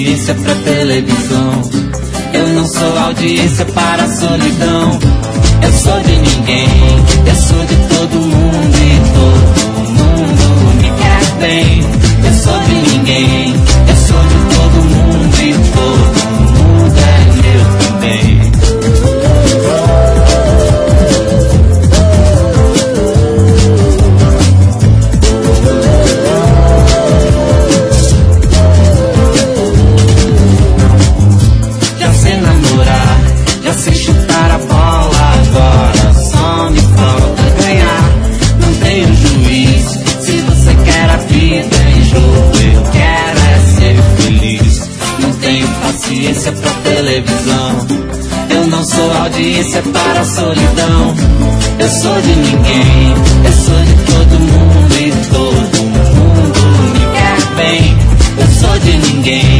paciência pra televisão. Eu não sou audiência para a solidão. Eu sou de ninguém, eu sou de todo mundo e todo mundo me quer bem. Eu sou de ninguém, eu sou de todo mundo e todo mundo é meu também. Já sei namorar, já sei chutar a bola, agora só me falta ganhar. Não tenho juízo, se você quer a vida em jogo, eu quero é ser feliz. Não tenho paciência pra televisão. Eu não sou audiência para a solidão. Eu sou de ninguém, eu sou de todo mundo e todo mundo me quer bem. Eu sou de ninguém.